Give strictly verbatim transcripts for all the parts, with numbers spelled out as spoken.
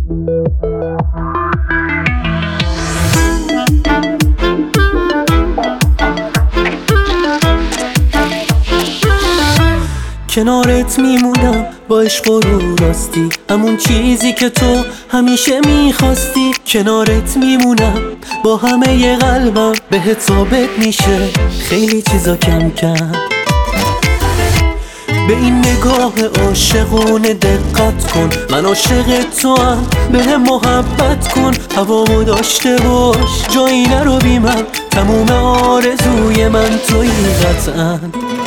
کنارت میمونم با عشق و رو راستی، همون چیزی که تو همیشه میخواستی. کنارت میمونم با همه قلبم، بهت ثابت میشه خیلی چیزا کم کم. به این نگاه عاشقونه دقت کن، من عاشق تو هم، به هم محبت کن. هوامو داشته باش جایی نرو بی من، تموم آرزوی من تویی قطعاً.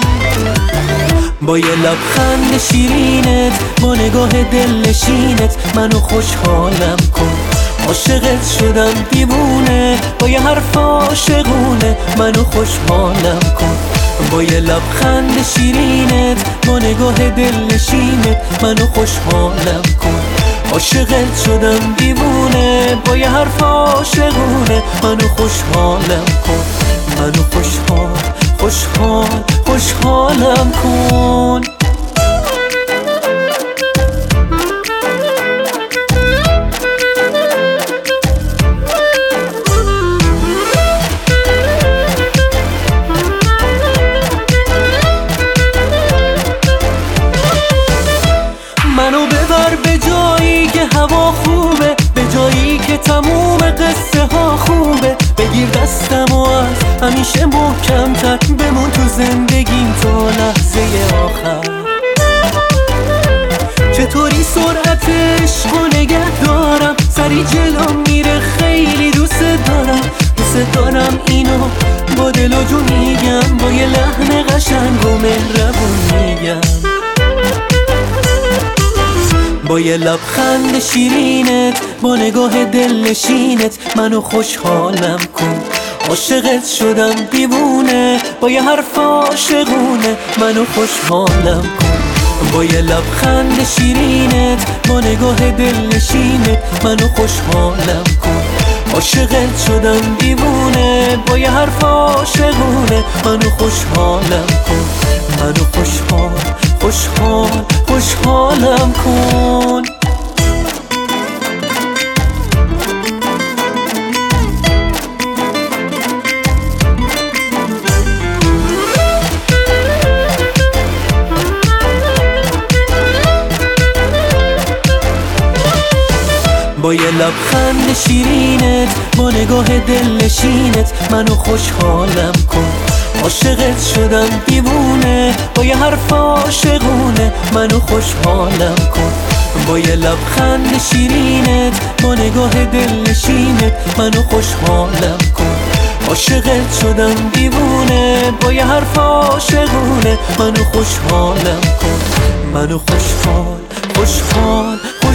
با یه لبخند شیرینت، با نگاه دلنشینت منو خوشحالم کن. عاشقت شدم دیوونه، با یه حرف عاشقونه منو خوشحالم کن. با یه لبخند شیرینت، با نگاه دلنشینت منو خوشحالم کن. عاشقت شدم دیوونه، با یه حرف عاشقونه منو خوشحالم کن. منو خوشحال خوشحال خوشحالم کن. منو ببر به جایی که هوا خوبه، به جایی که تموم قصه ها خوبه. بگیر دستم و از همیشه محکم‌تر بمون تو زندگیم تا لحظه آخر. چطوری سرعت عشقو نگه دارم، سری جلو میره خیلی دوست دارم. دوست دارم اینو با دل و جون میگم، با یه لحن قشنگ و مهربون میگم. با یه لبخند شیرینت، با نگاه دلنشینت منو خوشحالم کن. عاشقت شدم دیوونه، با یه حرف عاشقونه منو خوشحالم کن. با یه لبخند شیرینت، با نگاه دلنشینت منو خوشحالم کن. عاشقت شدم دیوونه، با یه حرف عاشقونه منو خوشحالم کن. منو خوشحال خوشحال خوشحالم کن. با یه لبخند شیرینت، با نگاه دلنشینت منو خوشحالم کن. عاشقت شدم دیوونه، با یه حرف عاشقونه منو خوشحالم کن. با یه لبخند شیرینت، با نگاه دلنشینت منو خوشحالم کن. عاشقت شدم دیوونه، با یه حرف عاشقونه منو خوشحالم کن. منو خوشحال خوشحال